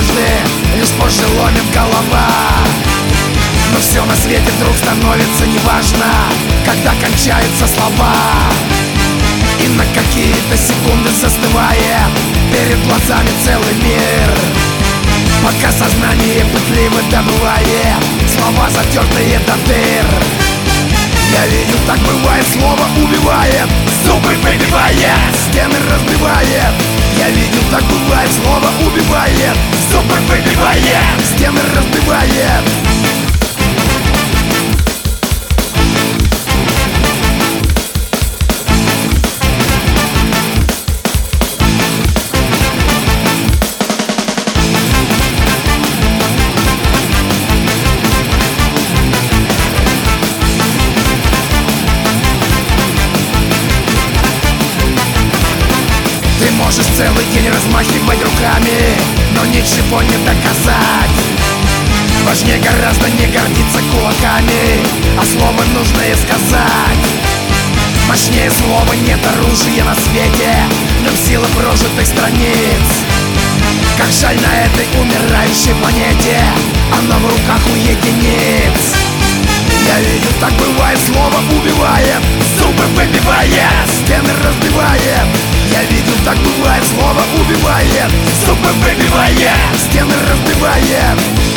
надежды, лишь позже ломит голова. Но все на свете вдруг становится неважно, когда кончаются слова. И на какие-то секунды застывает перед глазами целый мир, пока сознание пытливо добывает слова, затертые до дыр. Я видел, так бывает, слово убивает, зубы выбивает, стены разбивает. Я видел, так бывает, слово убивает, зубы выбивает, стены разбивает. Ты можешь целый день размахивать руками, но ничего не доказать. Важнее гораздо не гордиться кулаками, а слово нужное сказать. Мощнее слова нет оружия на свете, в нем сила прожитых страниц. Как жаль на этой умирающей планете, оно в руках у единиц. Я видел, так бывает, слово убивает, зубы выбивает, стены разбивает. Я видел, так бывает, слово убивает, зубы выбивает, стены разбивает.